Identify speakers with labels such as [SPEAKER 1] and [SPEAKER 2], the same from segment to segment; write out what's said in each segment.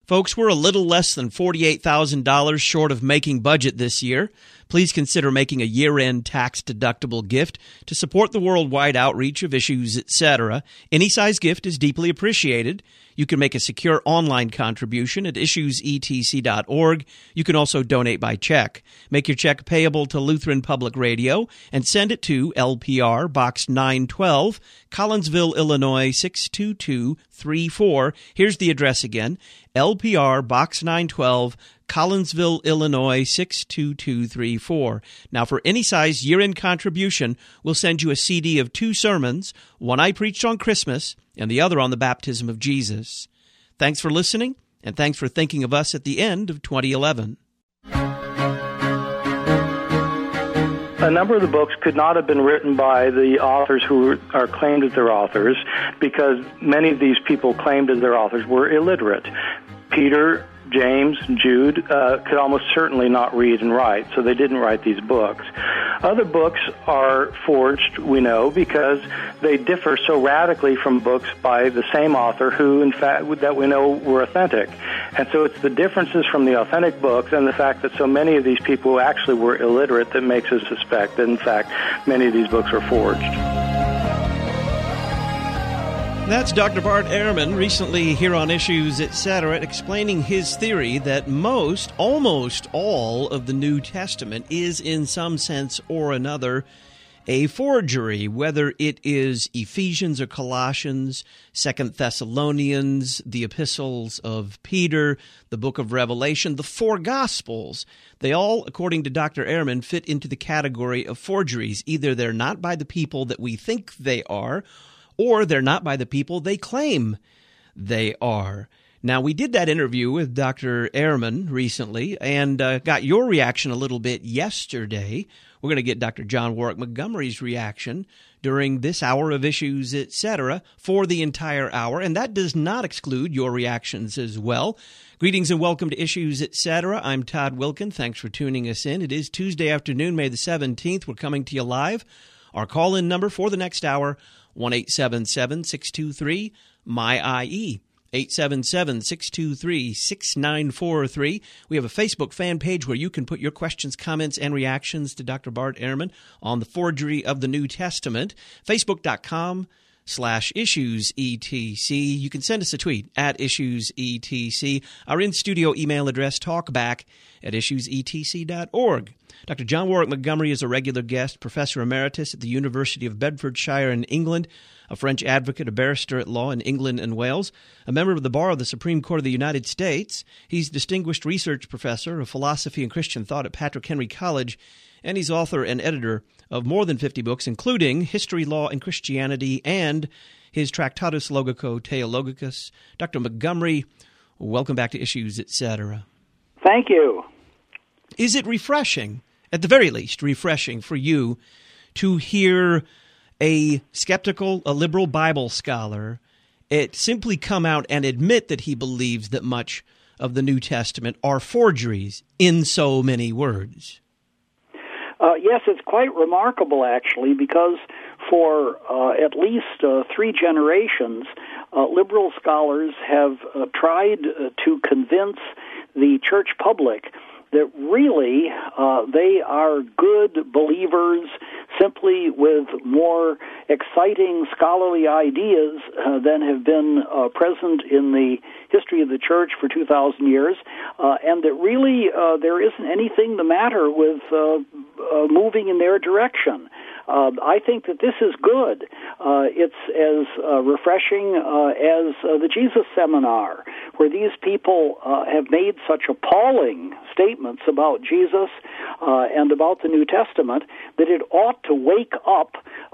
[SPEAKER 1] Folks, we're a little less than $48,000 short of making budget this year. Please consider making a year-end tax-deductible gift to support the worldwide outreach of Issues, etc. Any size gift is deeply appreciated. You can make a secure online contribution at issuesetc.org. You can also donate by check. Make your check payable to Lutheran Public Radio and send it to LPR Box 912, Collinsville, Illinois 62234. Here's the address again, LPR Box 912, Collinsville, Illinois 62234. Now, for any size year-end contribution, we'll send you a CD of 2 sermons, one I preached on Christmas and the other on the baptism of Jesus. Thanks for listening, and thanks for thinking of us at the end of 2011.
[SPEAKER 2] A number of the books could not have been written by the authors who are claimed as their authors, because many of these people claimed as their authors were illiterate. Peter, James, Jude could almost certainly not read and write, so they didn't write these books. Other books are forged, we know, because they differ so radically from books by the same author who, in fact, that we know were authentic. And so it's the differences from the authentic books and the fact that so many of these people actually were illiterate that makes us suspect that, in fact, many of these books were forged.
[SPEAKER 1] That's Dr. Bart Ehrman, recently here on Issues, etc., explaining his theory that almost all of the New Testament is, in some sense or another, a forgery, whether it is Ephesians or Colossians, 2 Thessalonians, the epistles of Peter, the book of Revelation, the 4 Gospels. They all, according to Dr. Ehrman, fit into the category of forgeries. Either they're not by the people that we think they are, or they're not by the people they claim they are. Now, we did that interview with Dr. Ehrman recently and got your reaction a little bit yesterday. We're going to get Dr. John Warwick Montgomery's reaction during this hour of Issues, etc., for the entire hour, and that does not exclude your reactions as well. Greetings and welcome to Issues, etc. I'm Todd Wilkin. Thanks for tuning us in. It is Tuesday afternoon, May the 17th. We're coming to you live. Our call-in number for the next hour, 1-877-623-MY-IE, 877-623-6943. We have a Facebook fan page where you can put your questions, comments, and reactions to Dr. Bart Ehrman on the forgery of the New Testament. Facebook.com/IssuesETC. You can send us a tweet at IssuesETC. Our in-studio email address, talkback@issuesetc.org. Dr. John Warwick Montgomery is a regular guest, professor emeritus at the University of Bedfordshire in England, a French advocate, a barrister at law in England and Wales, a member of the Bar of the Supreme Court of the United States. He's distinguished research professor of philosophy and Christian thought at Patrick Henry College, and he's author and editor of more than 50 books, including History, Law, and Christianity, and his Tractatus Logico Theologicus. Dr. Montgomery, welcome back to Issues, etc.
[SPEAKER 3] Thank you.
[SPEAKER 1] Is it refreshing, at the very least refreshing for you, to hear a skeptical, a liberal Bible scholar simply come out and admit that he believes that much of the New Testament are forgeries in so many words?
[SPEAKER 3] Yes, it's quite remarkable, actually, because for at least 3 generations, liberal scholars have tried to convince the church public that really they are good believers simply with more exciting scholarly ideas than have been present in the history of the church for 2,000 years, and that really there isn't anything the matter with moving in their direction. I think that this is good. It's as refreshing as the Jesus Seminar, where these people have made such appalling statements about Jesus and about the New Testament that it ought to wake up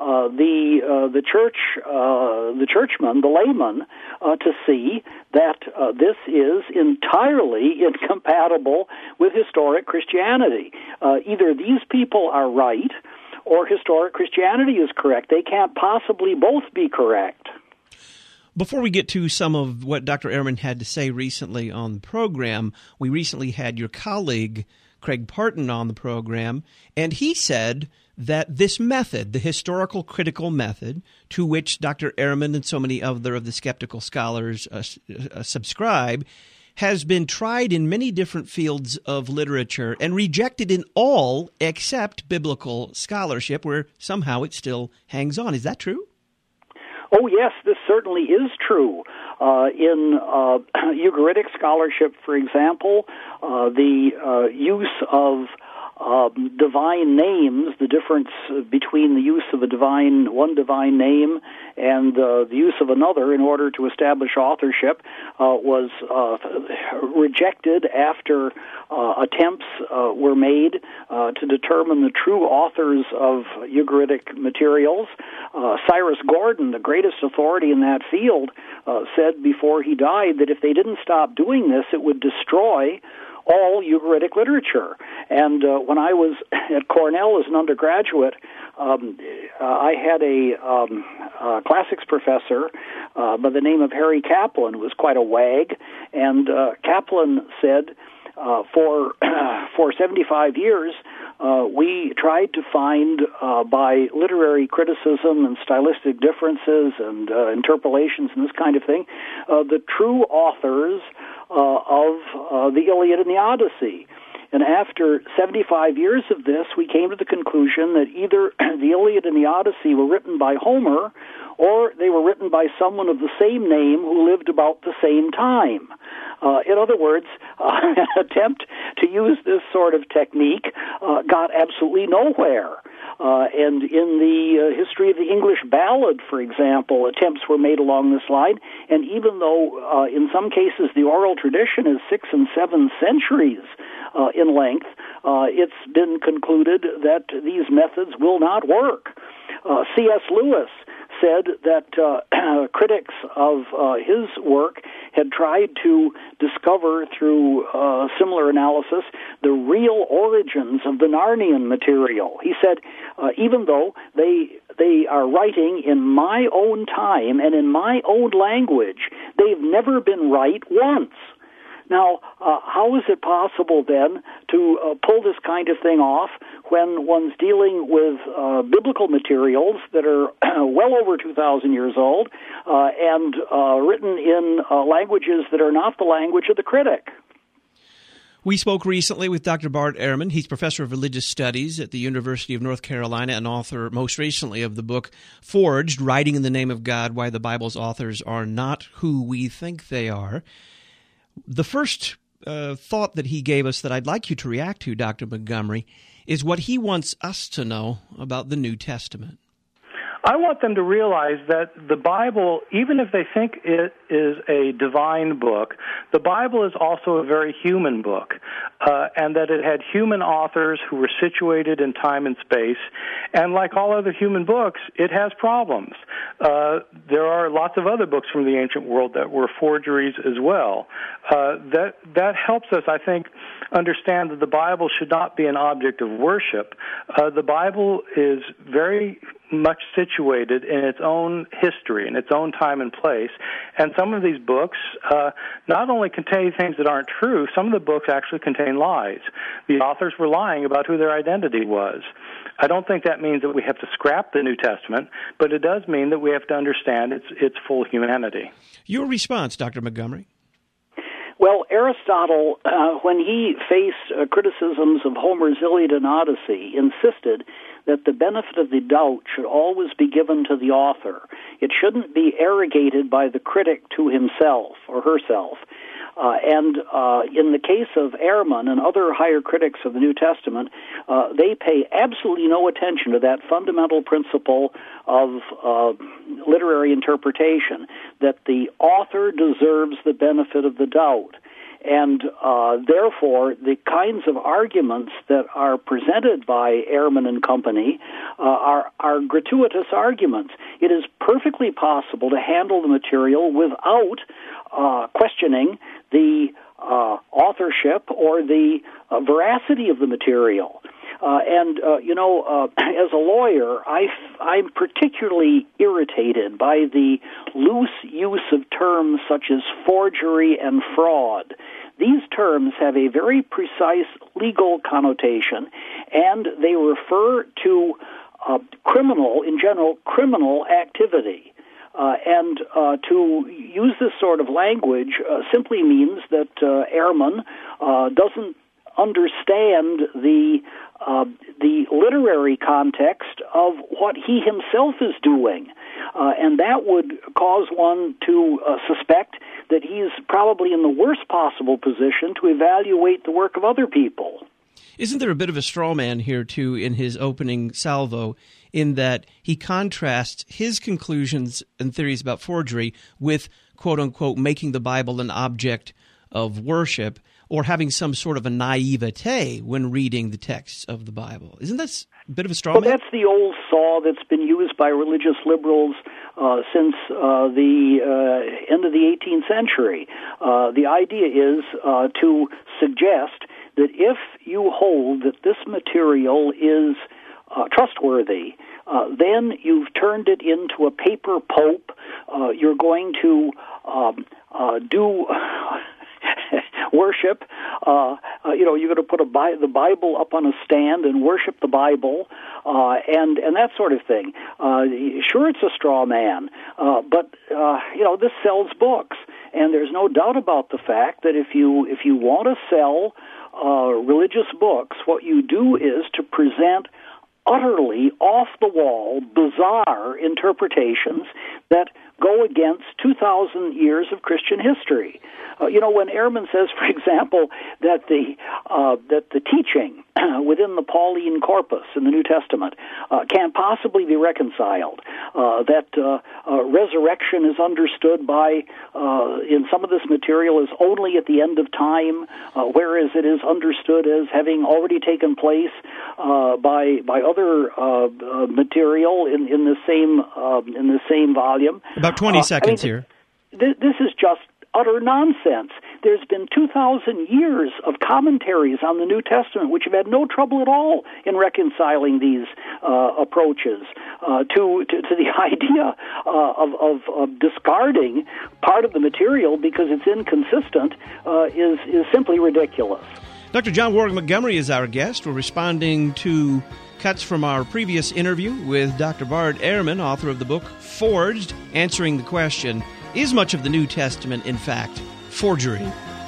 [SPEAKER 3] the church, the churchmen, the laymen, to see that this is entirely incompatible with historic Christianity. Either these people are right, or historic Christianity is correct. They can't possibly both be correct.
[SPEAKER 1] Before we get to some of what Dr. Ehrman had to say recently on the program, we recently had your colleague, Craig Parton, on the program, and he said that this method, the historical critical method, to which Dr. Ehrman and so many other of the skeptical scholars subscribe, has been tried in many different fields of literature and rejected in all except biblical scholarship, where somehow it still hangs on. Is that true?
[SPEAKER 3] Oh, yes, this certainly is true. In Ugaritic scholarship, for example, the use of divine names, the difference between the use of one divine name and the use of another in order to establish authorship was rejected after attempts were made to determine the true authors of Ugaritic materials. Cyrus Gordon, the greatest authority in that field, said before he died that if they didn't stop doing this, it would destroy all Ugaritic literature. And when I was at Cornell as an undergraduate, I had a classics professor by the name of Harry Kaplan, who was quite a wag, and Kaplan said, for 75 years, we tried to find, by literary criticism and stylistic differences and interpolations and this kind of thing, the true authors of the Iliad and the Odyssey. And after 75 years of this, we came to the conclusion that either the Iliad and the Odyssey were written by Homer, or they were written by someone of the same name who lived about the same time. In other words, an attempt to use this sort of technique got absolutely nowhere. And in the history of the English ballad, for example, attempts were made along this line. And even though in some cases the oral tradition is 6 and 7 centuries in length, it's been concluded that these methods will not work. C.S. Lewis said that critics of his work had tried to discover through similar analysis the real origins of the Narnian material. He said, even though they are writing in my own time and in my own language, they've never been right once. Now, how is it possible then to pull this kind of thing off when one's dealing with biblical materials that are well over 2,000 years old and written in languages that are not the language of the critic?
[SPEAKER 1] We spoke recently with Dr. Bart Ehrman. He's professor of religious studies at the University of North Carolina and author, most recently, of the book Forged, Writing in the Name of God, Why the Bible's Authors Are Not Who We Think They Are. The first thought that he gave us that I'd like you to react to, Dr. Montgomery, is what he wants us to know about the New Testament.
[SPEAKER 2] I want them to realize that the Bible, even if they think it is a divine book, the Bible is also a very human book, and that it had human authors who were situated in time and space, and like all other human books, it has problems. There are lots of other books from the ancient world that were forgeries as well. That helps us, I think, understand that the Bible should not be an object of worship. The Bible is very much situated in its own history, in its own time and place. And some of these books not only contain things that aren't true, some of the books actually contain lies. The authors were lying about who their identity was. I don't think that means that we have to scrap the New Testament, but it does mean that we have to understand its full humanity.
[SPEAKER 1] Your response, Dr. Montgomery?
[SPEAKER 3] Well, Aristotle, when he faced criticisms of Homer's Iliad and Odyssey, insisted that the benefit of the doubt should always be given to the author. It shouldn't be arrogated by the critic to himself or herself. And in the case of Ehrman and other higher critics of the New Testament, they pay absolutely no attention to that fundamental principle of literary interpretation, that the author deserves the benefit of the doubt. And therefore, the kinds of arguments that are presented by Ehrman and company are gratuitous arguments. It is perfectly possible to handle the material without questioning the authorship or the veracity of the material. As a lawyer, I'm particularly irritated by the loose use of terms such as forgery and fraud. These terms have a very precise legal connotation, and they refer to criminal activity. And to use this sort of language simply means that Ehrman doesn't understand the literary context of what he himself is doing. And that would cause one to suspect that he's probably in the worst possible position to evaluate the work of other people.
[SPEAKER 1] Isn't there a bit of a straw man here, too, in his opening salvo, in that he contrasts his conclusions and theories about forgery with, quote-unquote, making the Bible an object of worship or having some sort of a naivete when reading the texts of the Bible? Isn't that a bit of a straw man?
[SPEAKER 3] Well, that's the old saw that's been used by religious liberals since the end of the 18th century. The idea is to suggest that if you hold that this material is trustworthy, then you've turned it into a paper pope. You're going to do worship. You're going to put the Bible up on a stand and worship the Bible, and that sort of thing. Sure, it's a straw man, but this sells books, and there's no doubt about the fact that if you want to sell religious books, what you do is to present utterly off-the-wall, bizarre interpretations that go against 2,000 years of Christian history. When Ehrman says, for example, that the teaching within the Pauline corpus in the New Testament can't possibly be reconciled, that resurrection is understood by in some of this material as only at the end of time, whereas it is understood as having already taken place by other material in the same volume.
[SPEAKER 1] About 20 seconds here.
[SPEAKER 3] This is just utter nonsense. There's been 2,000 years of commentaries on the New Testament which have had no trouble at all in reconciling these approaches to the idea of discarding part of the material because it's inconsistent is simply ridiculous.
[SPEAKER 1] Dr. John Warwick Montgomery is our guest. We're responding to cuts from our previous interview with Dr. Bart Ehrman, author of the book Forged, answering the question, is much of the New Testament, in fact, forgery?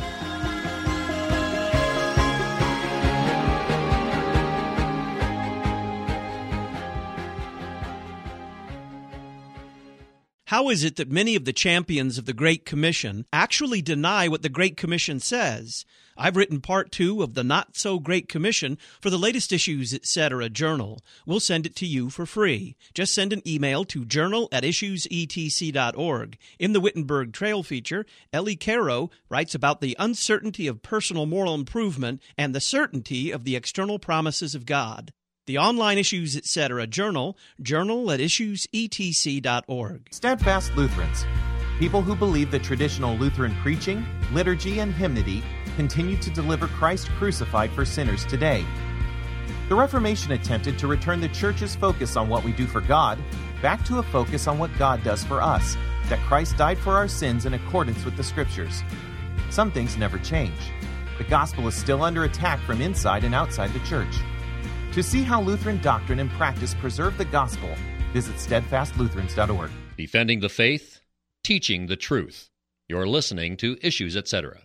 [SPEAKER 1] How is it that many of the champions of the Great Commission actually deny what the Great Commission says? I've written part 2 of the Not So Great Commission for the latest Issues, Etc. journal. We'll send it to you for free. Just send an email to journal@issuesetc.org. In the Wittenberg Trail feature, Ellie Caro writes about the uncertainty of personal moral improvement and the certainty of the external promises of God. The online Issues, Etc. journal, journal@issuesetc.org.
[SPEAKER 4] Steadfast Lutherans, people who believe that traditional Lutheran preaching, liturgy, and hymnody continue to deliver Christ crucified for sinners today. The Reformation attempted to return the Church's focus on what we do for God back to a focus on what God does for us, that Christ died for our sins in accordance with the Scriptures. Some things never change. The gospel is still under attack from inside and outside the Church. To see how Lutheran doctrine and practice preserve the gospel, visit steadfastlutherans.org.
[SPEAKER 5] Defending the faith, teaching the truth. You're listening to Issues, Etc.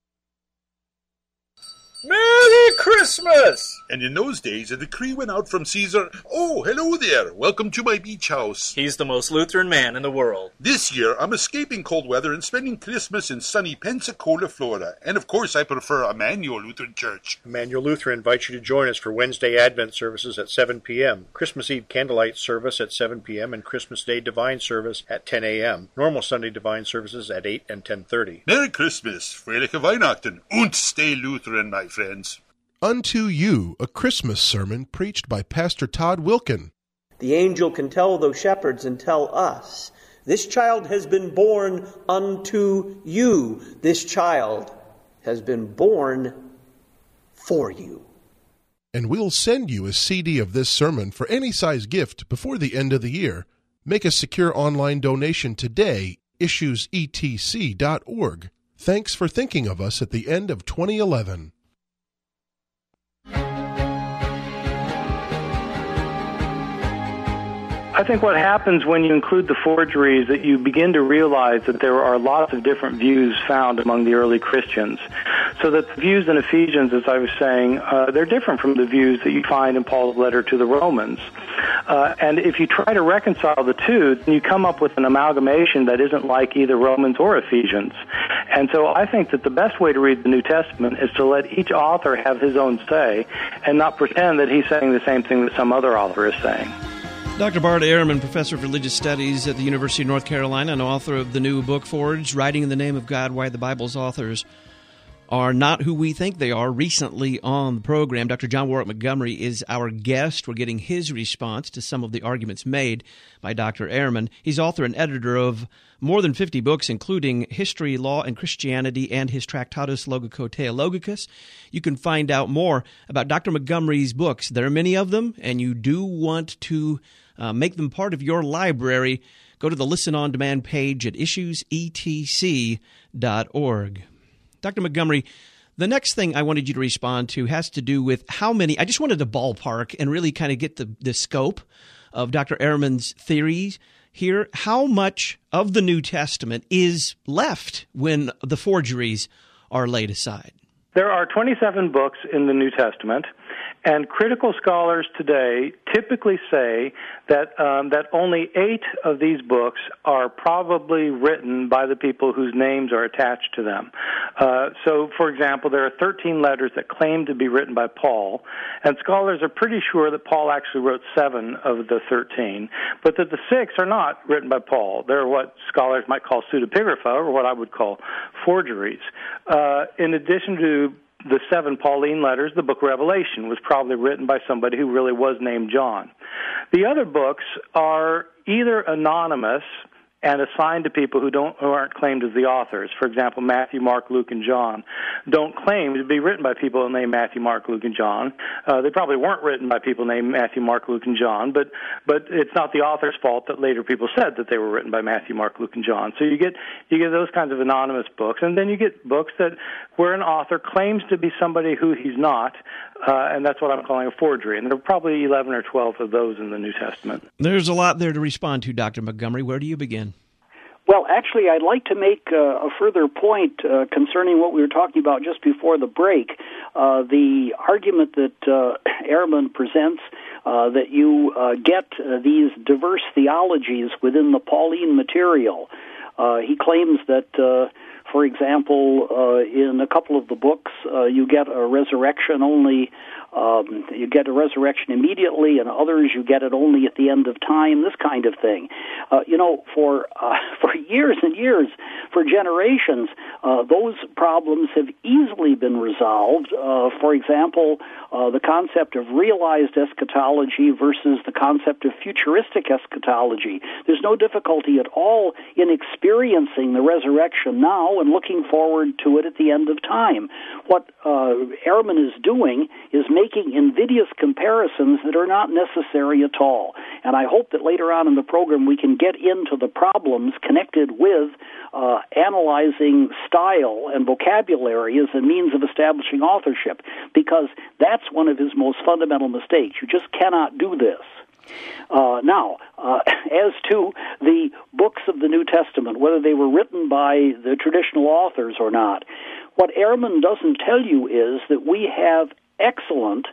[SPEAKER 6] Merry Christmas! And in those days, a decree went out from Caesar, "Oh, hello there, welcome to my beach house."
[SPEAKER 7] He's the most Lutheran man in the world.
[SPEAKER 6] This year, I'm escaping cold weather and spending Christmas in sunny Pensacola, Florida. And of course, I prefer Emmanuel Lutheran Church.
[SPEAKER 8] Emmanuel Lutheran invites you to join us for Wednesday Advent services at 7 p.m., Christmas Eve candlelight service at 7 p.m., and Christmas Day Divine service at 10 a.m., normal Sunday Divine services at 8 and 10:30.
[SPEAKER 6] Merry Christmas, Fröhliche Weihnachten, und stay Lutheran, my friends.
[SPEAKER 9] Unto You, a Christmas sermon preached by Pastor Todd Wilkin.
[SPEAKER 10] The angel can tell those shepherds and tell us, this child has been born unto you. This child has been born for you.
[SPEAKER 9] And we'll send you a CD of this sermon for any size gift before the end of the year. Make a secure online donation today, issuesetc.org. Thanks for thinking of us at the end of 2011.
[SPEAKER 2] I think what happens when you include the forgery is that you begin to realize that there are lots of different views found among the early Christians. So that the views in Ephesians, as I was saying, they're different from the views that you find in Paul's letter to the Romans. And if you try to reconcile the two, then you come up with an amalgamation that isn't like either Romans or Ephesians. And so I think that the best way to read the New Testament is to let each author have his own say and not pretend that he's saying the same thing that some other author is saying.
[SPEAKER 1] Dr. Bart Ehrman, professor of religious studies at the University of North Carolina and author of the new book, Forged, Writing in the Name of God, Why the Bible's Authors Are Not Who We Think They Are, recently on the program. Dr. John Warwick Montgomery is our guest. We're getting his response to some of the arguments made by Dr. Ehrman. He's author and editor of more than 50 books, including History, Law, and Christianity, and his Tractatus Logicotea Logicus. You can find out more about Dr. Montgomery's books. There are many of them, and you do want to make them part of your library. Go to the Listen On Demand page at issuesetc.org. Dr. Montgomery, the next thing I wanted you to respond to has to do with how many, I just wanted to ballpark and really kind of get the scope of Dr. Ehrman's theories here. How much of the New Testament is left when the forgeries are laid aside?
[SPEAKER 2] There are 27 books in the New Testament, and critical scholars today typically say that that only 8 of these books are probably written by the people whose names are attached to them. So, for example, there are 13 letters that claim to be written by Paul, and scholars are pretty sure that Paul actually wrote 7 of the 13, but that the 6 are not written by Paul. They're what scholars might call pseudepigrapha, or what I would call forgeries. In addition to the 7 Pauline letters, the book Revelation was probably written by somebody who really was named John. The other books are either anonymous and assigned to people who aren't claimed as the authors. For example, Matthew, Mark, Luke, and John don't claim to be written by people named Matthew, Mark, Luke, and John. They probably weren't written by people named Matthew, Mark, Luke, and John, but it's not the author's fault that later people said that they were written by Matthew, Mark, Luke, and John. So you get those kinds of anonymous books, and then you get books where an author claims to be somebody who he's not, and that's what I'm calling a forgery. And there are probably 11 or 12 of those in the New Testament.
[SPEAKER 1] There's a lot there to respond to, Dr. Montgomery. Where do you begin?
[SPEAKER 3] Well, actually, I'd like to make a further point concerning what we were talking about just before the break. The argument that Ehrman presents that you get these diverse theologies within the Pauline material. He claims that, for example, in a couple of the books, you get a resurrection only. You get a resurrection immediately, and others you get it only at the end of time, this kind of thing. For years and years, for generations, those problems have easily been resolved. For example, the concept of realized eschatology versus the concept of futuristic eschatology. There's no difficulty at all in experiencing the resurrection now and looking forward to it at the end of time. What Ehrman is doing is making invidious comparisons that are not necessary at all. And I hope that later on in the program we can get into the problems connected with analyzing style and vocabulary as a means of establishing authorship, because that's one of his most fundamental mistakes. You just cannot do this. Now, as to the books of the New Testament, whether they were written by the traditional authors or not, what Ehrman doesn't tell you is that we have excellent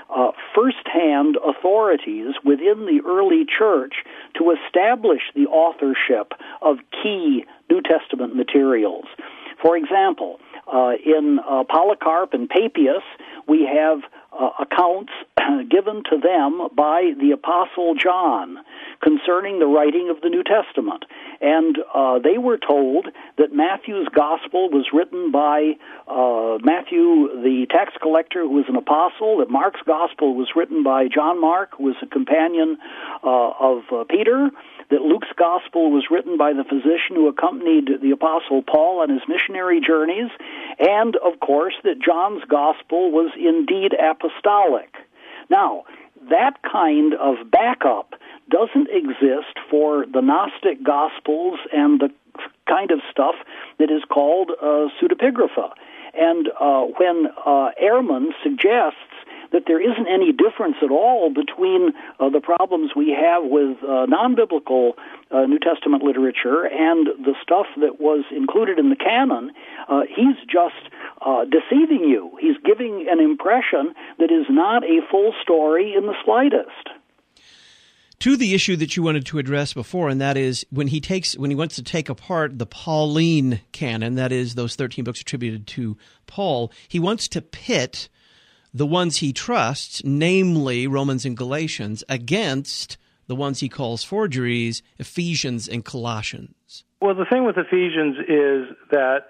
[SPEAKER 3] first-hand authorities within the early church to establish the authorship of key New Testament materials. For example, in Polycarp and Papias, we have accounts given to them by the Apostle John concerning the writing of the New Testament. And they were told that Matthew's Gospel was written by Matthew, the tax collector, who was an apostle, that Mark's Gospel was written by John Mark, who was a companion of Peter, that Luke's Gospel was written by the physician who accompanied the Apostle Paul on his missionary journeys, and, of course, that John's Gospel was indeed apostolic. Now, that kind of backup doesn't exist for the Gnostic Gospels and the kind of stuff that is called pseudepigrapha. And when Ehrman suggests that there isn't any difference at all between the problems we have with non-biblical New Testament literature and the stuff that was included in the canon. He's just deceiving you. He's giving an impression that is not a full story in the slightest.
[SPEAKER 1] To the issue that you wanted to address before, and that is when he wants to take apart the Pauline canon, that is those 13 books attributed to Paul, he wants to pit the ones he trusts, namely Romans and Galatians, against the ones he calls forgeries, Ephesians and Colossians.
[SPEAKER 2] Well, the thing with Ephesians is that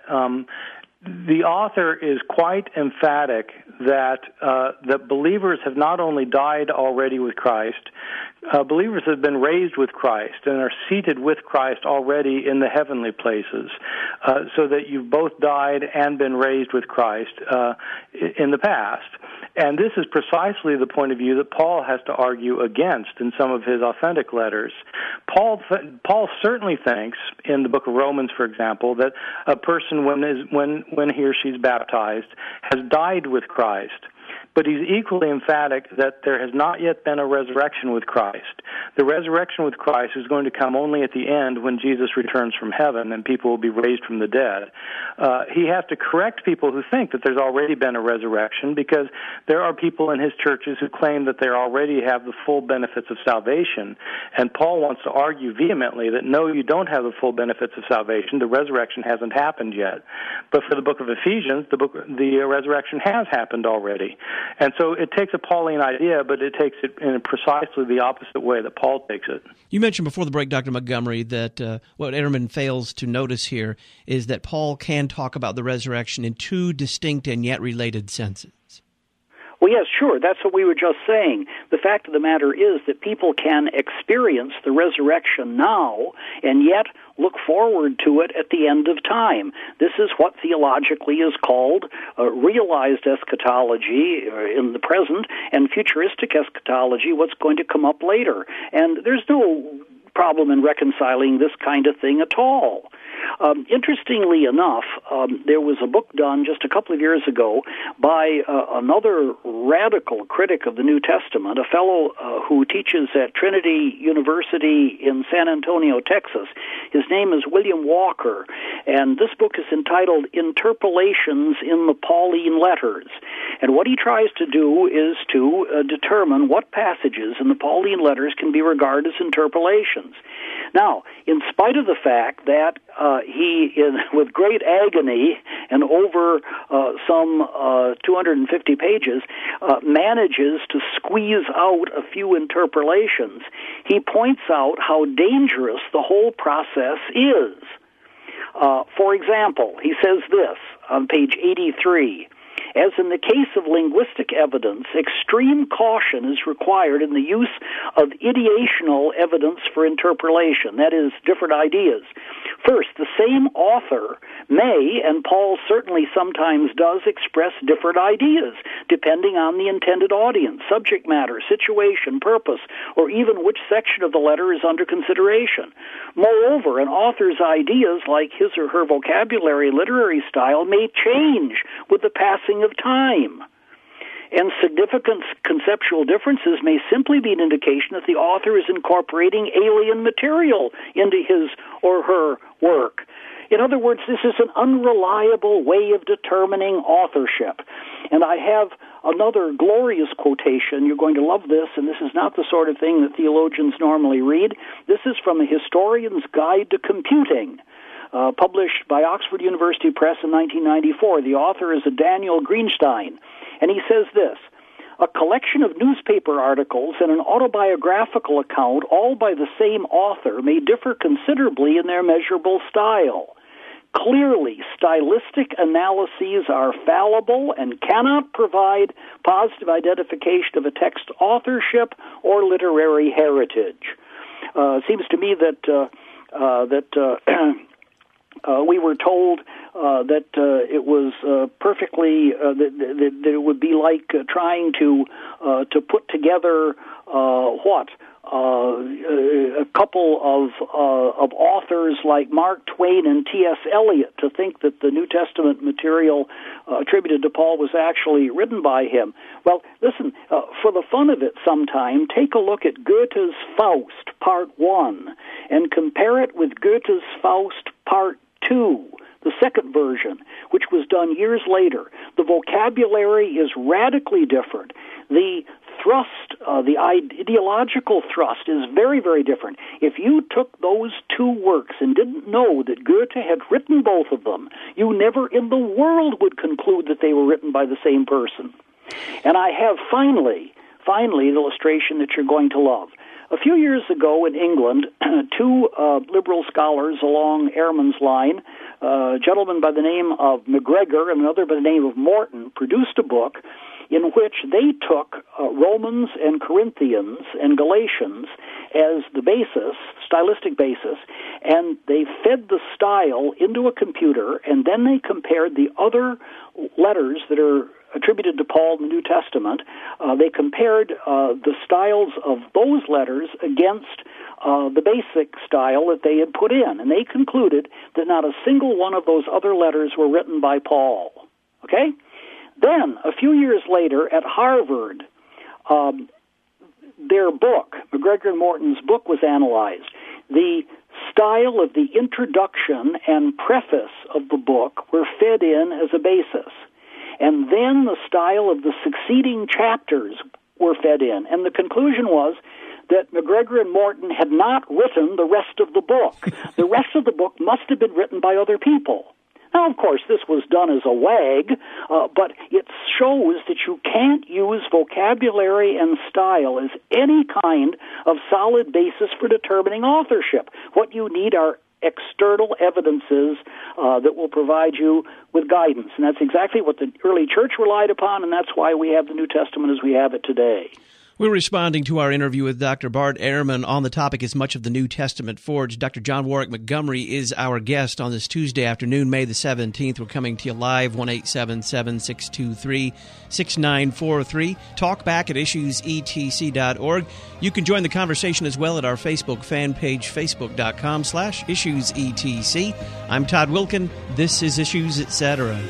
[SPEAKER 2] the author is quite emphatic that believers have not only died already with Christ, believers have been raised with Christ and are seated with Christ already in the heavenly places, so that you've both died and been raised with Christ in the past. And this is precisely the point of view that Paul has to argue against in some of his authentic letters. Paul certainly thinks, in the book of Romans, for example, that a person, when he or she's baptized, has died with Christ. But he's equally emphatic that there has not yet been a resurrection with Christ. The resurrection with Christ is going to come only at the end when Jesus returns from heaven and people will be raised from the dead. He has to correct people who think that there's already been a resurrection, because there are people in his churches who claim that they already have the full benefits of salvation. And Paul wants to argue vehemently that no, you don't have the full benefits of salvation. The resurrection hasn't happened yet. But for the book of Ephesians, the resurrection has happened already. And so it takes a Pauline idea, but it takes it in precisely the opposite way that Paul takes it.
[SPEAKER 1] You mentioned before the break, Dr. Montgomery, that what Ehrman fails to notice here is that Paul can talk about the resurrection in two distinct and yet related senses.
[SPEAKER 3] Well, yes, sure. That's what we were just saying. The fact of the matter is that people can experience the resurrection now and yet look forward to it at the end of time. This is what theologically is called realized eschatology in the present, and futuristic eschatology, what's going to come up later. And there's no problem in reconciling this kind of thing at all. Interestingly enough, there was a book done just a couple of years ago by another radical critic of the New Testament, a fellow who teaches at Trinity University in San Antonio, Texas. His name is William Walker, and this book is entitled Interpolations in the Pauline Letters. And what he tries to do is to determine what passages in the Pauline letters can be regarded as interpolations. Now, in spite of the fact that he, with great agony and over some 250 pages, manages to squeeze out a few interpolations, he points out how dangerous the whole process is. For example, he says this on page 83. As in the case of linguistic evidence, extreme caution is required in the use of ideational evidence for interpolation, that is, different ideas. First, the same author may, and Paul certainly sometimes does, express different ideas, depending on the intended audience, subject matter, situation, purpose, or even which section of the letter is under consideration. Moreover, an author's ideas, like his or her vocabulary, literary style, may change with the passing of time. And significant conceptual differences may simply be an indication that the author is incorporating alien material into his or her work. In other words, this is an unreliable way of determining authorship. And I have another glorious quotation. You're going to love this, and this is not the sort of thing that theologians normally read. This is from A Historian's Guide to Computing, published by Oxford University Press in 1994. The author is a Daniel Greenstein, and he says this: a collection of newspaper articles and an autobiographical account, all by the same author, may differ considerably in their measurable style. Clearly, stylistic analyses are fallible and cannot provide positive identification of a text authorship or literary heritage. It seems to me that we were told that it was perfectly that it would be like trying to put together a couple of authors like Mark Twain and T.S. Eliot to think that the New Testament material attributed to Paul was actually written by him. Well, listen, for the fun of it sometime, take a look at Goethe's Faust, Part 1, and compare it with Goethe's Faust, Part 2, the second version, which was done years later. The vocabulary is radically different. The thrust, the ideological thrust is very, very different. If you took those two works and didn't know that Goethe had written both of them, you never in the world would conclude that they were written by the same person. And I have finally an illustration that you're going to love. A few years ago in England, two liberal scholars along Ehrman's line, a gentleman by the name of McGregor and another by the name of Morton, produced a book in which they took Romans and Corinthians and Galatians as the basis, stylistic basis, and they fed the style into a computer, and then they compared the other letters that are attributed to Paul in the New Testament. They compared the styles of those letters against the basic style that they had put in, and they concluded that not a single one of those other letters were written by Paul. Okay? Then, a few years later, at Harvard, their book, McGregor and Morton's book, was analyzed. The style of the introduction and preface of the book were fed in as a basis. And then the style of the succeeding chapters were fed in. And the conclusion was that McGregor and Morton had not written the rest of the book. The rest of the book must have been written by other people. Now, of course, this was done as a wag, but it shows that you can't use vocabulary and style as any kind of solid basis for determining authorship. What you need are external evidences that will provide you with guidance. And that's exactly what the early church relied upon, and that's why we have the New Testament as we have it today.
[SPEAKER 1] We're responding to our interview with Dr. Bart Ehrman on the topic, Is Much of the New Testament Forged? Dr. John Warwick Montgomery is our guest on this Tuesday afternoon, May the 17th. We're coming to you live, 1-877-623-6943. Talk back at issuesetc.org. You can join the conversation as well at our Facebook fan page, facebook.com/issuesetc. I'm Todd Wilkin. This is Issues, Etc.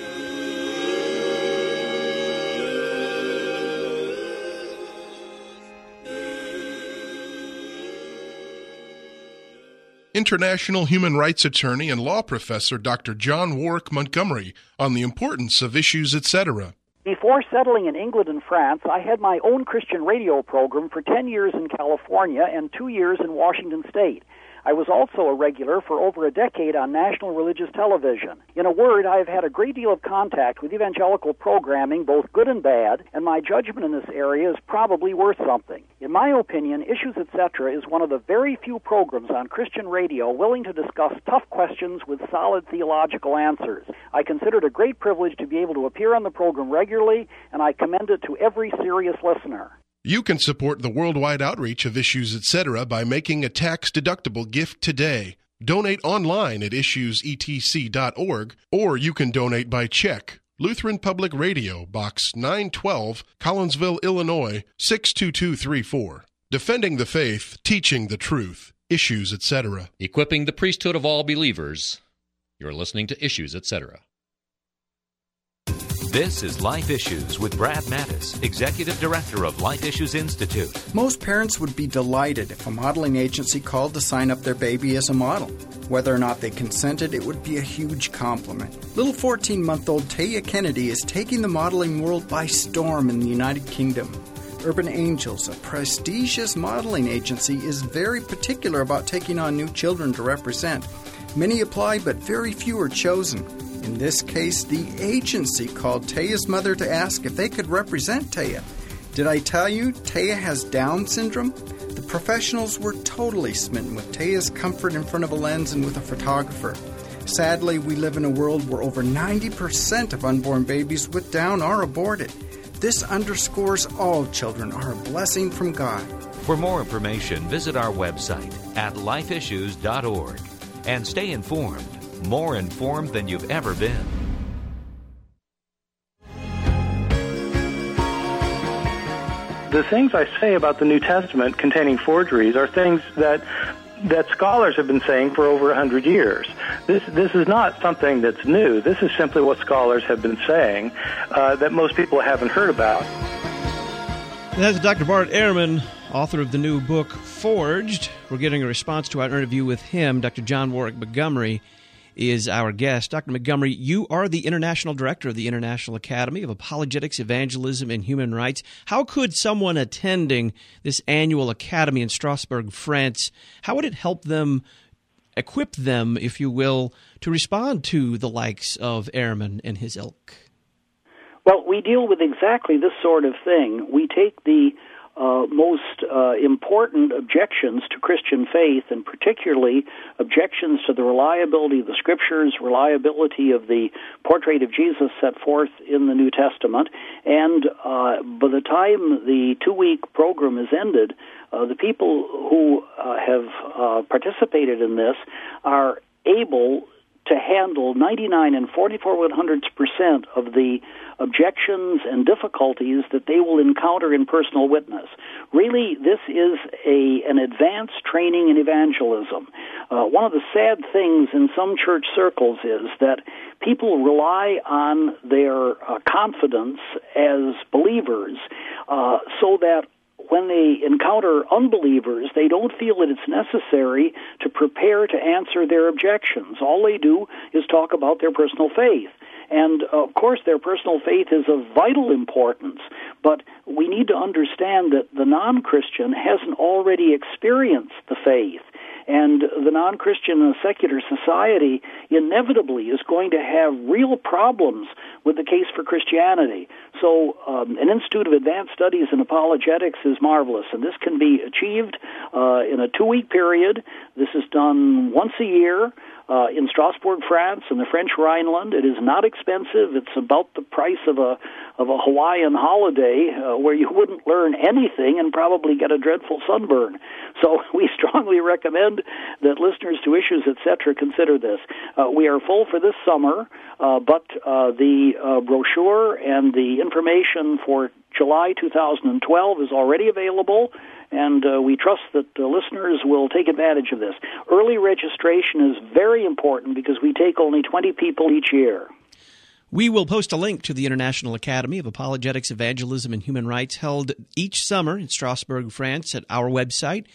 [SPEAKER 9] International human rights attorney and law professor Dr. John Warwick Montgomery on the importance of Issues, etc.
[SPEAKER 3] Before settling in England and France, I had my own Christian radio program for 10 years in California and 2 years in Washington State. I was also a regular for over a decade on national religious television. In a word, I have had a great deal of contact with evangelical programming, both good and bad, and my judgment in this area is probably worth something. In my opinion, Issues, etc. is one of the very few programs on Christian radio willing to discuss tough questions with solid theological answers. I consider it a great privilege to be able to appear on the program regularly, and I commend it to every serious listener.
[SPEAKER 9] You can support the worldwide outreach of Issues, etc. by making a tax-deductible gift today. Donate online at issuesetc.org, or you can donate by check. Lutheran Public Radio, Box 912, Collinsville, Illinois, 62234. Defending the faith, teaching the truth. Issues, etc.
[SPEAKER 5] Equipping the priesthood of all believers. You're listening to Issues, etc.
[SPEAKER 11] This is Life Issues with Brad Mattis, Executive Director of Life Issues Institute.
[SPEAKER 12] Most parents would be delighted if a modeling agency called to sign up their baby as a model. Whether or not they consented, it would be a huge compliment. Little 14-month-old Taya Kennedy is taking the modeling world by storm in the United Kingdom. Urban Angels, a prestigious modeling agency, is very particular about taking on new children to represent. Many apply, but very few are chosen. In this case, the agency called Taya's mother to ask if they could represent Taya. Did I tell you Taya has Down syndrome? The professionals were totally smitten with Taya's comfort in front of a lens and with a photographer. Sadly, we live in a world where over 90% of unborn babies with Down are aborted. This underscores all children are a blessing from God.
[SPEAKER 11] For more information, visit our website at lifeissues.org and stay informed. More informed than you've ever been.
[SPEAKER 2] The things I say about the New Testament containing forgeries are things that scholars have been saying for over 100 years. This is not something that's new. This is simply what scholars have been saying that most people haven't heard about.
[SPEAKER 1] That's Dr. Bart Ehrman, author of the new book, Forged. We're getting a response to our interview with him. Dr. John Warwick Montgomery is our guest. Dr. Montgomery, you are the International Director of the International Academy of Apologetics, Evangelism, and Human Rights. How could someone attending this annual academy in Strasbourg, France, how would it help them, equip them, if you will, to respond to the likes of Ehrman and his ilk?
[SPEAKER 3] Well, we deal with exactly this sort of thing. We take the most important objections to Christian faith, and particularly objections to the reliability of the Scriptures, reliability of the portrait of Jesus set forth in the New Testament, and by the time the 2-week program is ended, the people who have participated in this are able to handle 99 and 44/100% of the objections and difficulties that they will encounter in personal witness. Really, this is an advanced training in evangelism. One of the sad things in some church circles is that people rely on their confidence as believers so that when they encounter unbelievers, they don't feel that it's necessary to prepare to answer their objections. All they do is talk about their personal faith. And, of course, their personal faith is of vital importance, but we need to understand that the non-Christian hasn't already experienced the faith. And the non-Christian in a secular society inevitably is going to have real problems with the case for Christianity. So an Institute of Advanced Studies in Apologetics is marvelous, and this can be achieved in a 2-week period. This is done once a year in Strasbourg, France, in the French Rhineland. It is not expensive. It's about the price of a Hawaiian holiday where you wouldn't learn anything and probably get a dreadful sunburn. So we strongly recommend that listeners to Issues, etc., consider this. We are full for this summer, but the brochure and the information for July 2012 is already available, and we trust that listeners will take advantage of this. Early registration is very important because we take only 20 people each year.
[SPEAKER 1] We will post a link to the International Academy of Apologetics, Evangelism, and Human Rights held each summer in Strasbourg, France at our website,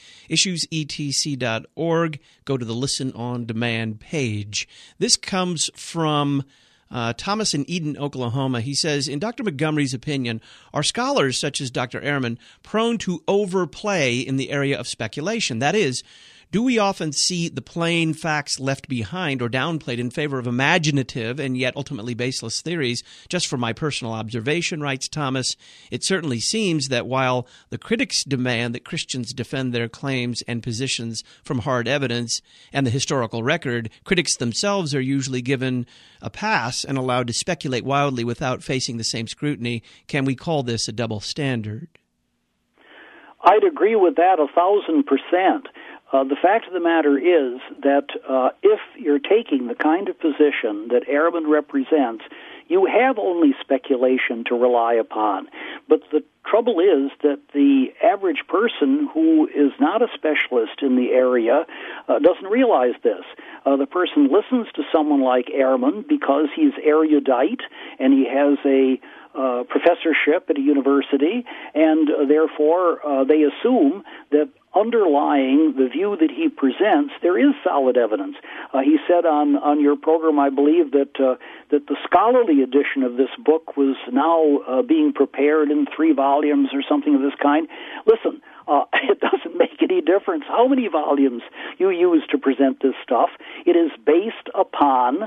[SPEAKER 1] issuesetc.org. Go to the Listen on Demand page. This comes from Thomas in Eden, Oklahoma. He says, in Dr. Montgomery's opinion, are scholars such as Dr. Ehrman prone to overplay in the area of speculation? That is, do we often see the plain facts left behind or downplayed in favor of imaginative and yet ultimately baseless theories? Just from my personal observation, writes Thomas, it certainly seems that while the critics demand that Christians defend their claims and positions from hard evidence and the historical record, critics themselves are usually given a pass and allowed to speculate wildly without facing the same scrutiny. Can we call this a double standard?
[SPEAKER 3] I'd agree with that 1,000%. The fact of the matter is that if you're taking the kind of position that Ehrman represents, you have only speculation to rely upon. But the trouble is that the average person who is not a specialist in the area doesn't realize this. The person listens to someone like Ehrman because he's erudite and he has a professorship at a university, and therefore they assume that underlying the view that he presents, there is solid evidence. He said on your program, I believe, that the scholarly edition of this book was now being prepared in 3 volumes or something of this kind. Listen, it doesn't make any difference how many volumes you use to present this stuff. It is based upon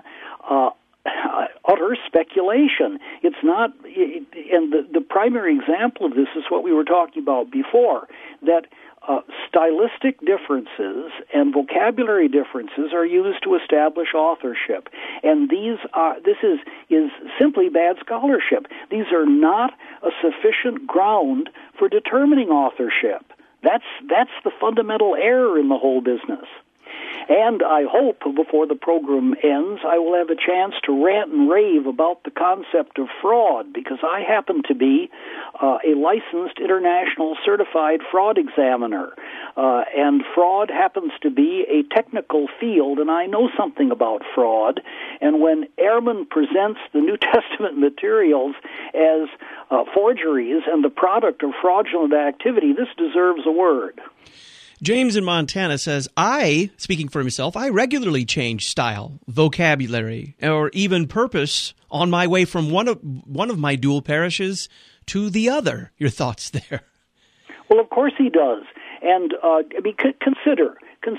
[SPEAKER 3] utter speculation. It's not, and the primary example of this is what we were talking about before, that stylistic differences and vocabulary differences are used to establish authorship, and this is simply bad scholarship. These are not a sufficient ground for determining authorship. That's the fundamental error in the whole business. And I hope before the program ends, I will have a chance to rant and rave about the concept of fraud, because I happen to be a licensed international certified fraud examiner. And fraud happens to be a technical field, and I know something about fraud. And when Ehrman presents the New Testament materials as forgeries and the product of fraudulent activity, this deserves a word.
[SPEAKER 1] James in Montana says, speaking for himself, I regularly change style, vocabulary, or even purpose on my way from one of my dual parishes to the other. Your thoughts there?
[SPEAKER 3] Well, of course he does. And consider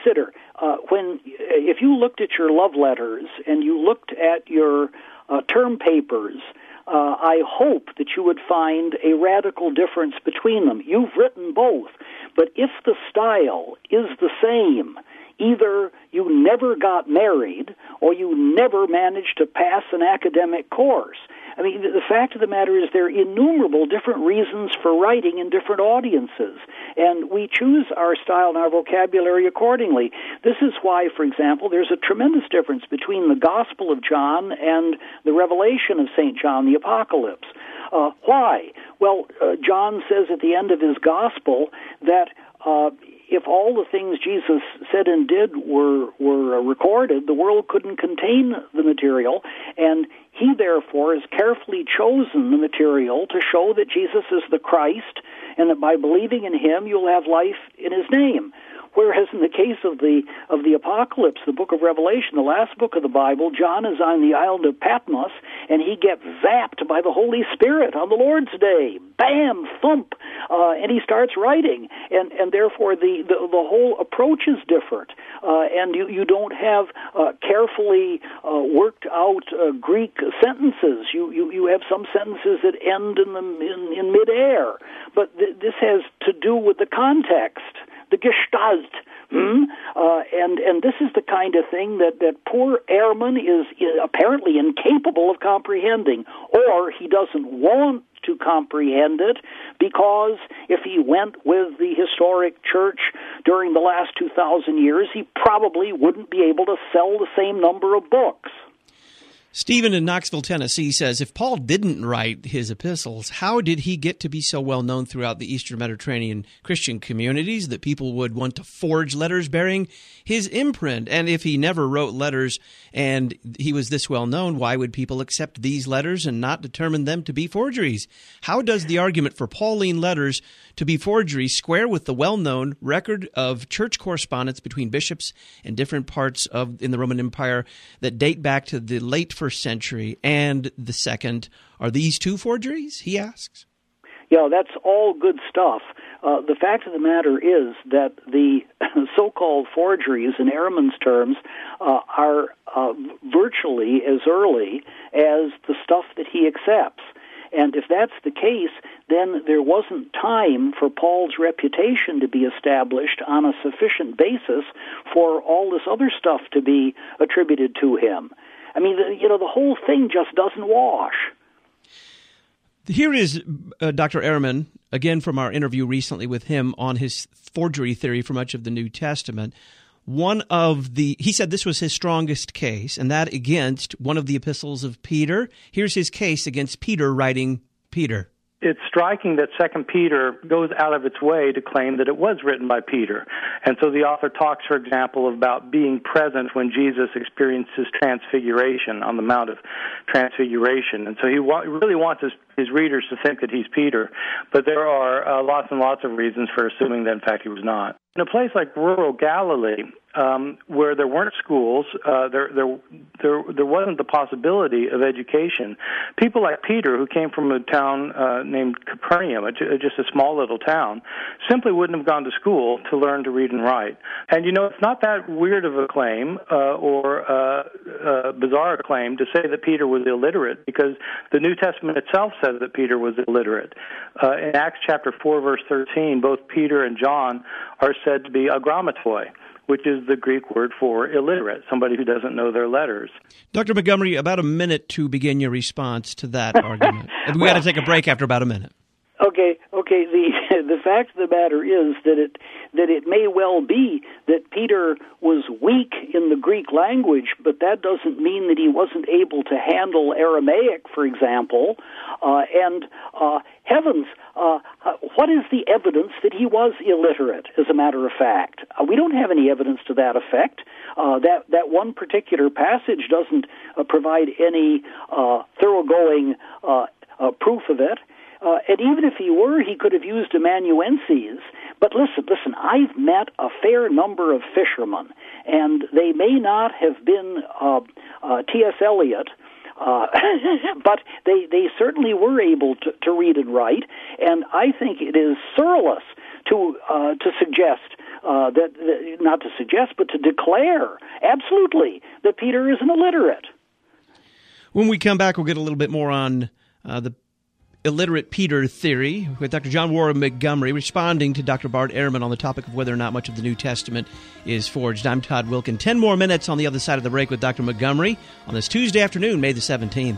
[SPEAKER 3] if you looked at your love letters and you looked at your term papers, I hope that you would find a radical difference between them. You've written both, but if the style is the same, either you never got married or you never managed to pass an academic course. I mean, the fact of the matter is there are innumerable different reasons for writing in different audiences, and we choose our style and our vocabulary accordingly. This is why, for example, there's a tremendous difference between the Gospel of John and the Revelation of St. John, the Apocalypse. Why? Well, John says at the end of his Gospel that if all the things Jesus said and did were recorded, the world couldn't contain the material, and he therefore has carefully chosen the material to show that Jesus is the Christ, and that by believing in him you'll have life in his name. Whereas in the case of the Apocalypse, the book of Revelation, the last book of the Bible, John is on the island of Patmos, and he gets zapped by the Holy Spirit on the Lord's Day. Bam! Thump! And he starts writing. And therefore the whole approach is different. And you don't have carefully worked out Greek sentences. You have some sentences that end in midair. But this has to do with the context, the Gestalt. And this is the kind of thing that poor Ehrman is apparently incapable of comprehending, or he doesn't want to comprehend it, because if he went with the historic church during the last 2,000 years, he probably wouldn't be able to sell the same number of books.
[SPEAKER 1] Stephen in Knoxville, Tennessee says, if Paul didn't write his epistles, how did he get to be so well known throughout the Eastern Mediterranean Christian communities that people would want to forge letters bearing his imprint? And if he never wrote letters and he was this well known, why would people accept these letters and not determine them to be forgeries? How does the argument for Pauline letters to be forgeries square with the well-known record of church correspondence between bishops in different parts in the Roman Empire that date back to the late first century and the second? Are these two forgeries, he asks?
[SPEAKER 3] Yeah, that's all good stuff. The fact of the matter is that the so-called forgeries, in Ehrman's terms, are virtually as early as the stuff that he accepts. And if that's the case, then there wasn't time for Paul's reputation to be established on a sufficient basis for all this other stuff to be attributed to him. I mean, the whole thing just doesn't wash.
[SPEAKER 1] Here is Dr. Ehrman, again from our interview recently with him on his forgery theory for much of the New Testament. He said this was his strongest case, and that against one of the epistles of Peter. Here's his case against Peter writing Peter.
[SPEAKER 2] It's striking that 2 Peter goes out of its way to claim that it was written by Peter. And so the author talks, for example, about being present when Jesus experienced his transfiguration on the Mount of Transfiguration. And so he really wants his readers to think that he's Peter. But there are lots and lots of reasons for assuming that, in fact, he was not. In a place like rural Galilee, where there weren't schools, there wasn't the possibility of education. People like Peter, who came from a town named Capernaum, just a small little town, simply wouldn't have gone to school to learn to read and write. And, it's not that weird of a claim or a bizarre claim to say that Peter was illiterate, because the New Testament itself says that Peter was illiterate. In Acts chapter 4, verse 13, both Peter and John are said to be agrammatoi, which is the Greek word for illiterate, somebody who doesn't know their letters.
[SPEAKER 1] Dr. Montgomery, about a minute to begin your response to that argument. And we got to take a break after about a minute.
[SPEAKER 3] Okay. Okay, the fact of the matter is that it may well be that Peter was weak in the Greek language, but that doesn't mean that he wasn't able to handle Aramaic, for example. Heavens, what is the evidence that he was illiterate, as a matter of fact? We don't have any evidence to that effect. That one particular passage doesn't provide any thoroughgoing proof of it. And even if he were, he could have used amanuenses. But listen, I've met a fair number of fishermen, and they may not have been T.S. Eliot, but they certainly were able to read and write, and I think it is scurrilous to suggest not to suggest, but to declare absolutely that Peter is an illiterate.
[SPEAKER 1] When we come back, we'll get a little bit more on the illiterate Peter theory with Dr. John Warren Montgomery responding to Dr. Bart Ehrman on the topic of whether or not much of the New Testament is forged. I'm Todd Wilkin. 10 more minutes on the other side of the break with Dr. Montgomery on this Tuesday afternoon, May the 17th.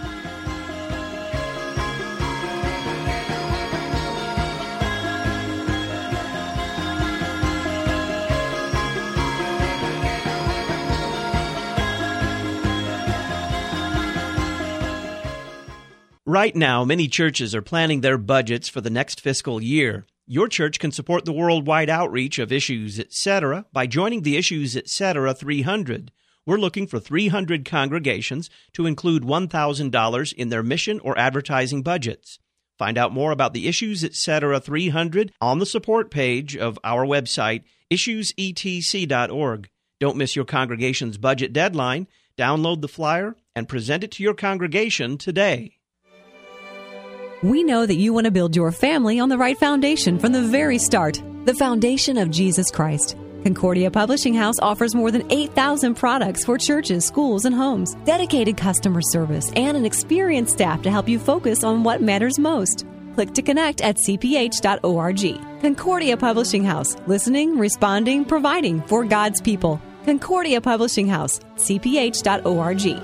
[SPEAKER 1] Right now, many churches are planning their budgets for the next fiscal year. Your church can support the worldwide outreach of Issues Etc. by joining the Issues Etc. 300. We're looking for 300 congregations to include $1,000 in their mission or advertising budgets. Find out more about the Issues Etc. 300 on the support page of our website, issuesetc.org. Don't miss your congregation's budget deadline. Download the flyer and present it to your congregation today.
[SPEAKER 13] We know that you want to build your family on the right foundation from the very start, the foundation of Jesus Christ. Concordia Publishing House offers more than 8,000 products for churches, schools, and homes, dedicated customer service, and an experienced staff to help you focus on what matters most. Click to connect at cph.org. Concordia Publishing House, listening, responding, providing for God's people. Concordia Publishing House, cph.org.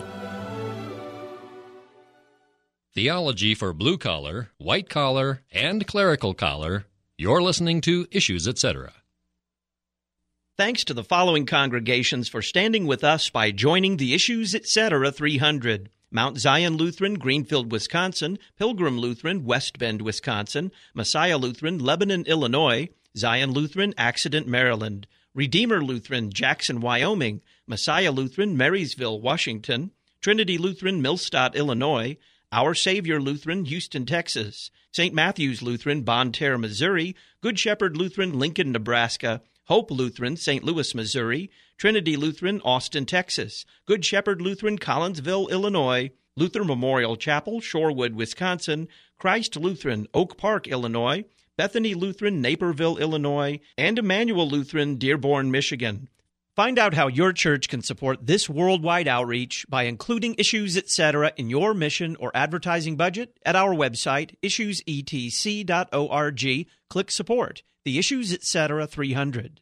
[SPEAKER 5] Theology for blue collar, white collar, and clerical collar. You're listening to Issues Etc.
[SPEAKER 1] Thanks to the following congregations for standing with us by joining the Issues Etc. 300. Mount Zion Lutheran, Greenfield, Wisconsin; Pilgrim Lutheran, West Bend, Wisconsin; Messiah Lutheran, Lebanon, Illinois; Zion Lutheran, Accident, Maryland; Redeemer Lutheran, Jackson, Wyoming; Messiah Lutheran, Marysville, Washington; Trinity Lutheran, Millstadt, Illinois; Our Savior Lutheran, Houston, Texas; St. Matthew's Lutheran, Bonne Terre, Missouri; Good Shepherd Lutheran, Lincoln, Nebraska; Hope Lutheran, St. Louis, Missouri; Trinity Lutheran, Austin, Texas; Good Shepherd Lutheran, Collinsville, Illinois; Luther Memorial Chapel, Shorewood, Wisconsin; Christ Lutheran, Oak Park, Illinois; Bethany Lutheran, Naperville, Illinois; and Emmanuel Lutheran, Dearborn, Michigan. Find out how your church can support this worldwide outreach by including Issues Etc. in your mission or advertising budget at our website, issuesetc.org. Click Support, the Issues Etc. 300.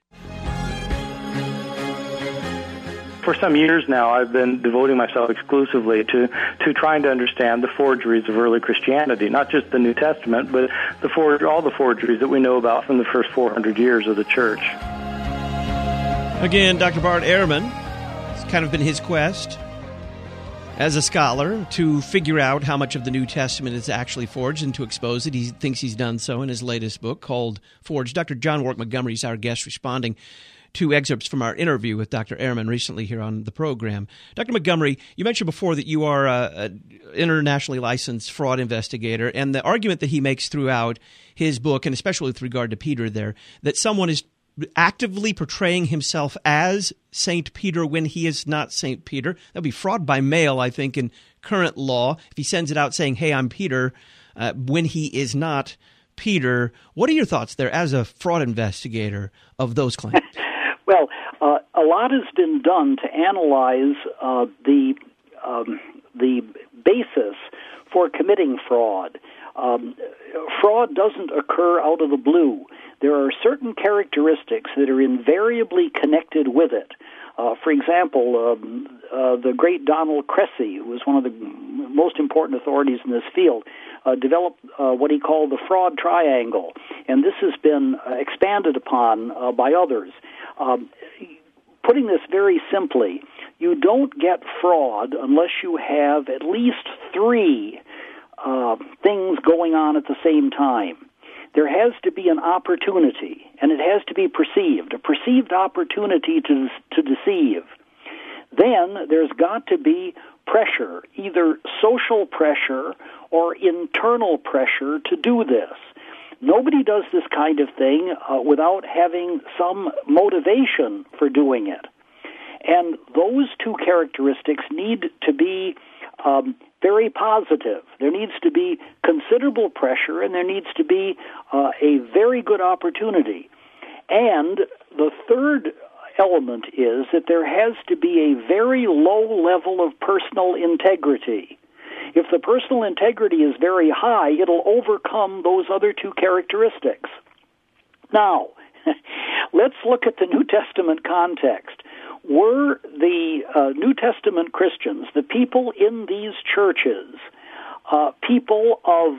[SPEAKER 2] For some years now, I've been devoting myself exclusively to trying to understand the forgeries of early Christianity, not just the New Testament, but all the forgeries that we know about from the first 400 years of the church.
[SPEAKER 1] Again, Dr. Bart Ehrman, it's kind of been his quest as a scholar to figure out how much of the New Testament is actually forged and to expose it. He thinks he's done so in his latest book called Forged. Dr. John Warren Montgomery is our guest, responding to excerpts from our interview with Dr. Ehrman recently here on the program. Dr. Montgomery, you mentioned before that you are an internationally licensed fraud investigator, and the argument that he makes throughout his book, and especially with regard to Peter there, that someone is actively portraying himself as St. Peter when he is not St. Peter. That would be fraud by mail, I think, in current law, if he sends it out saying, hey, I'm Peter, when he is not Peter. What are your thoughts there as a fraud investigator of those claims?
[SPEAKER 3] Well, a lot has been done to analyze the basis for committing fraud. Fraud doesn't occur out of the blue. There are certain characteristics that are invariably connected with it. For example, the great Donald Cressy, who was one of the most important authorities in this field, developed what he called the fraud triangle, and this has been expanded upon by others. Putting this very simply, you don't get fraud unless you have at least three things going on at the same time. There has to be an opportunity, and it has to be perceived, a perceived opportunity to deceive. Then there's got to be pressure, either social pressure or internal pressure to do this. Nobody does this kind of thing without having some motivation for doing it. And those two characteristics need to be very positive. There needs to be considerable pressure, and there needs to be a very good opportunity. And the third element is that there has to be a very low level of personal integrity. If the personal integrity is very high, it'll overcome those other two characteristics. Now, let's look at the New Testament context. Were the New Testament Christians, the people in these churches, people of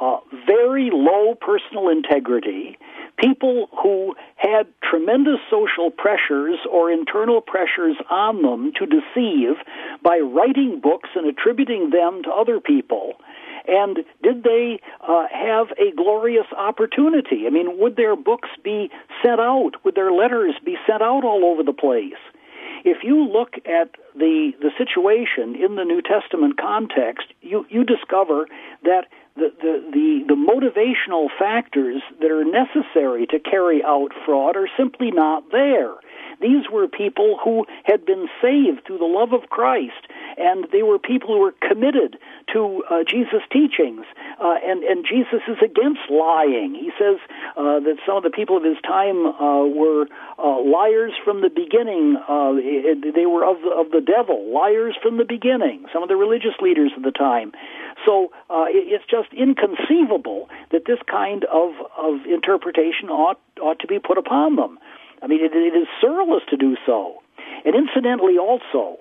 [SPEAKER 3] very low personal integrity, people who had tremendous social pressures or internal pressures on them to deceive by writing books and attributing them to other people? And did they have a glorious opportunity? I mean, would their books be sent out? Would their letters be sent out all over the place? If you look at the situation in the New Testament context, you discover that the motivational factors that are necessary to carry out fraud are simply not there. These were people who had been saved through the love of Christ, and they were people who were committed to Jesus' teachings, and Jesus is against lying. He says that some of the people of his time were liars from the beginning. They were of the devil, liars from the beginning, some of the religious leaders of the time. So it's just inconceivable that this kind of interpretation ought to be put upon them. I mean, it is scurrilous to do so. And incidentally, also,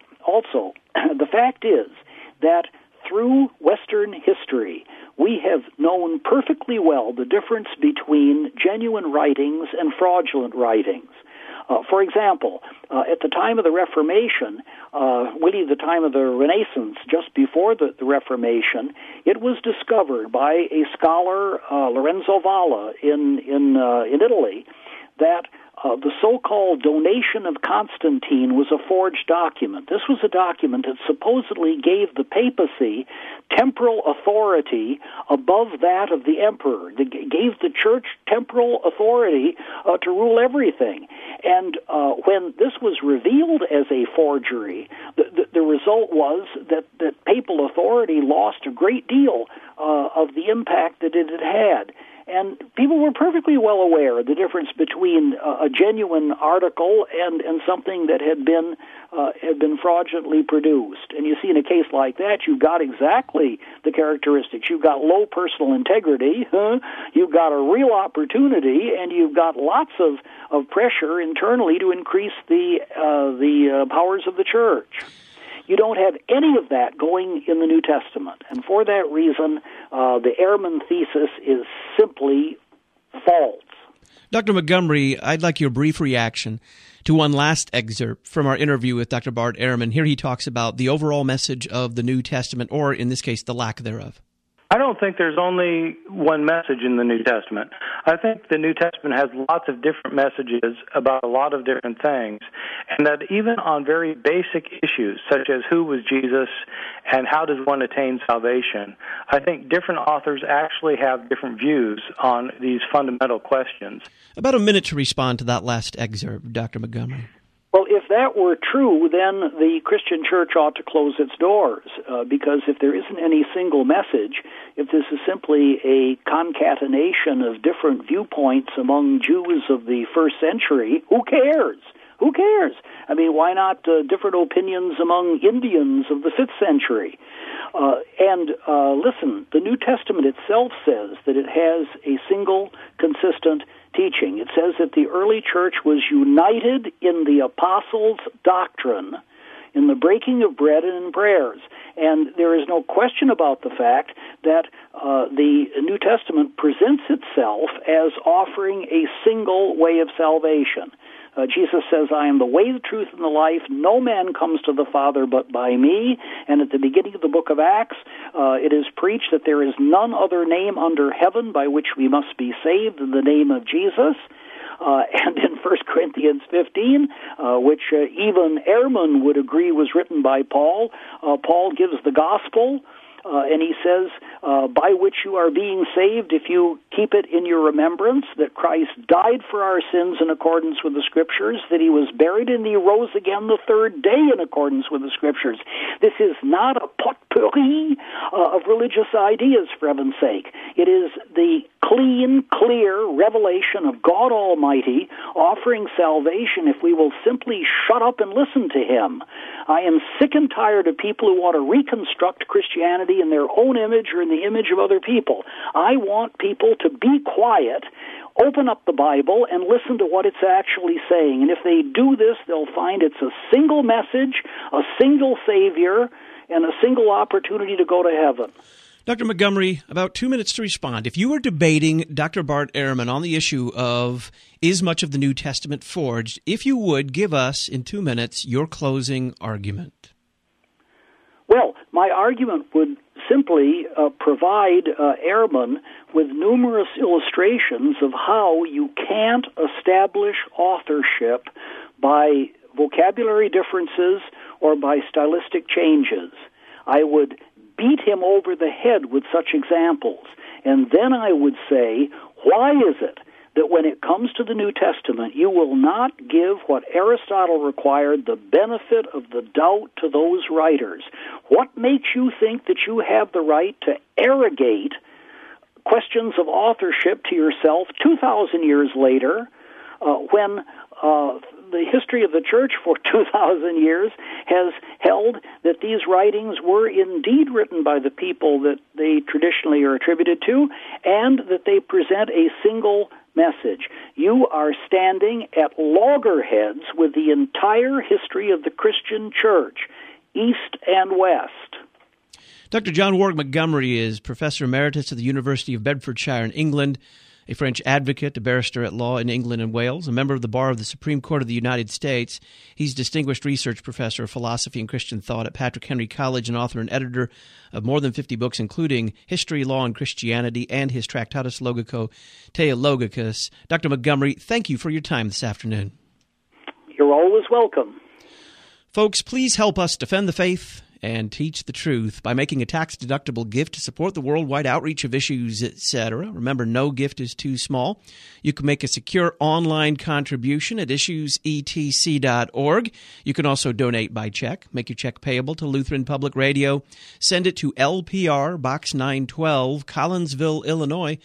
[SPEAKER 3] the fact is that through Western history, we have known perfectly well the difference between genuine writings and fraudulent writings. For example, at the time of the Reformation, really the time of the Renaissance, just before the Reformation, it was discovered by a scholar, Lorenzo Valla, in Italy, that the so-called Donation of Constantine was a forged document. This was a document that supposedly gave the papacy temporal authority above that of the emperor. It gave the church temporal authority to rule everything. And when this was revealed as a forgery, the result was that papal authority lost a great deal of the impact that it had had. And people were perfectly well aware of the difference between a genuine article and something that had been fraudulently produced. And you see, in a case like that, you've got exactly the characteristics. You've got low personal integrity, you've got a real opportunity, and you've got lots of pressure internally to increase the powers of the church. You don't have any of that going in the New Testament. And for that reason, the Ehrman thesis is simply false.
[SPEAKER 1] Dr. Montgomery, I'd like your brief reaction to one last excerpt from our interview with Dr. Bart Ehrman. Here he talks about the overall message of the New Testament, or in this case, the lack thereof.
[SPEAKER 2] I don't think there's only one message in the New Testament. I think the New Testament has lots of different messages about a lot of different things, and that even on very basic issues, such as who was Jesus and how does one attain salvation, I think different authors actually have different views on these fundamental questions.
[SPEAKER 1] About a minute to respond to that last excerpt, Dr. Montgomery.
[SPEAKER 3] Well, if that were true, then the Christian church ought to close its doors, because if there isn't any single message, if this is simply a concatenation of different viewpoints among Jews of the first century, who cares? Who cares? I mean, why not different opinions among Indians of the 5th century? Listen, the New Testament itself says that it has a single, consistent teaching. It says that the early church was united in the apostles' doctrine. in the breaking of bread and in prayers. And there is no question about the fact that the New Testament presents itself as offering a single way of salvation. Jesus says, I am the way, the truth, and the life. No man comes to the Father but by me. And at the beginning of the book of Acts, it is preached that there is none other name under heaven by which we must be saved than the name of Jesus. And in 1 Corinthians 15, which even Ehrman would agree was written by Paul, Paul gives the gospel, and he says, by which you are being saved if you keep it in your remembrance, that Christ died for our sins in accordance with the Scriptures, that he was buried and he rose again the third day in accordance with the Scriptures. This is not a potpourri of religious ideas, for heaven's sake. It is the clean, clear revelation of God Almighty offering salvation if we will simply shut up and listen to him. I am sick and tired of people who want to reconstruct Christianity in their own image or in the image of other people. I want people to be quiet, open up the Bible, and listen to what it's actually saying. And if they do this, they'll find it's a single message, a single Savior, and a single opportunity to go to heaven.
[SPEAKER 1] Dr. Montgomery, about 2 minutes to respond. If you were debating Dr. Bart Ehrman on the issue of is much of the New Testament forged, if you would give us in 2 minutes your closing argument.
[SPEAKER 3] Well, my argument would simply provide Ehrman with numerous illustrations of how you can't establish authorship by vocabulary differences or by stylistic changes. I would beat him over the head with such examples. And then I would say, why is it that when it comes to the New Testament, you will not give what Aristotle required, the benefit of the doubt to those writers? What makes you think that you have the right to arrogate questions of authorship to yourself 2,000 years later when the history of the church for 2,000 years has held that these writings were indeed written by the people that they traditionally are attributed to, and that they present a single message? You are standing at loggerheads with the entire history of the Christian church, East and West.
[SPEAKER 1] Dr. John Warwick Montgomery is Professor Emeritus at the University of Bedfordshire in England, a French advocate, a barrister at law in England and Wales, a member of the Bar of the Supreme Court of the United States. He's Distinguished Research Professor of Philosophy and Christian Thought at Patrick Henry College and author and editor of more than 50 books, including History, Law, and Christianity, and his Tractatus Logico Theologicus. Dr. Montgomery, thank you for your time this afternoon.
[SPEAKER 3] You're always welcome.
[SPEAKER 1] Folks, please help us defend the faith and teach the truth by making a tax-deductible gift to support the worldwide outreach of issues, etc. Remember, no gift is too small. You can make a secure online contribution at issuesetc.org. You can also donate by check. Make your check payable to Lutheran Public Radio. Send it to LPR Box 912, Collinsville, Illinois,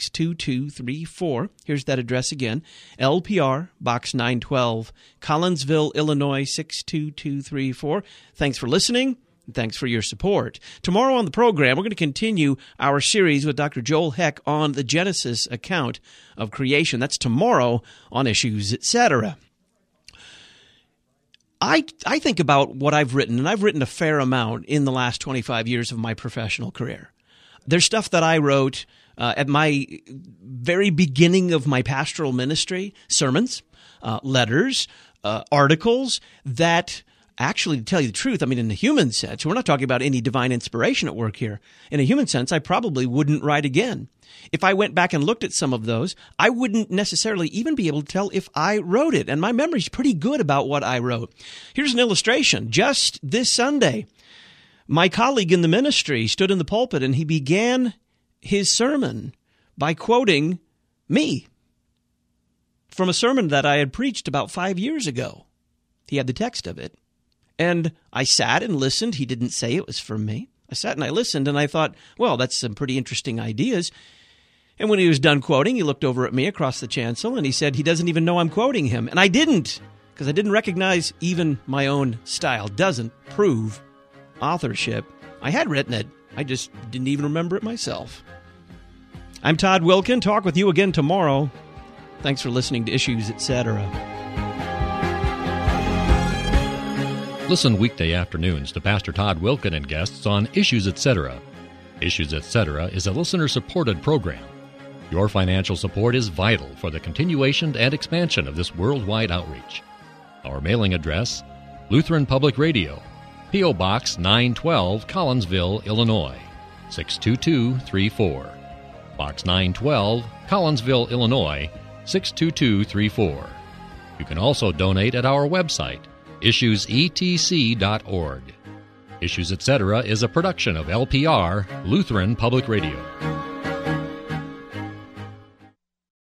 [SPEAKER 1] 62234. Here's that address again. LPR Box 912, Collinsville, Illinois, 62234. Thanks for listening. Thanks for your support. Tomorrow on the program, we're going to continue our series with Dr. Joel Heck on the Genesis account of creation. That's tomorrow on Issues, Etc. I think about what I've written, and I've written a fair amount in the last 25 years of my professional career. There's stuff that I wrote at my very beginning of my pastoral ministry, sermons, letters, articles that actually, to tell you the truth, I mean, in the human sense, we're not talking about any divine inspiration at work here. In a human sense, I probably wouldn't write again. If I went back and looked at some of those, I wouldn't necessarily even be able to tell if I wrote it. And my memory's pretty good about what I wrote. Here's an illustration. Just this Sunday, my colleague in the ministry stood in the pulpit and he began his sermon by quoting me from a sermon that I had preached about 5 years ago. He had the text of it. And I sat and listened. He didn't say it was from me. I sat and I listened, and I thought, well, that's some pretty interesting ideas. And when he was done quoting, he looked over at me across the chancel, and he said he doesn't even know I'm quoting him. And I didn't, because I didn't recognize even my own style. Doesn't prove authorship. I had written it. I just didn't even remember it myself. I'm Todd Wilkin. Talk with you again tomorrow. Thanks for listening to Issues, Etc.
[SPEAKER 5] Listen weekday afternoons to Pastor Todd Wilken and guests on Issues Etc. Issues Etc. is a listener-supported program. Your financial support is vital for the continuation and expansion of this worldwide outreach. Our mailing address, Lutheran Public Radio, P.O. Box 912, Collinsville, Illinois, 62234. Box 912, Collinsville, Illinois, 62234. You can also donate at our website, issuesetc.org. Issues Etc. is a production of LPR, Lutheran Public Radio.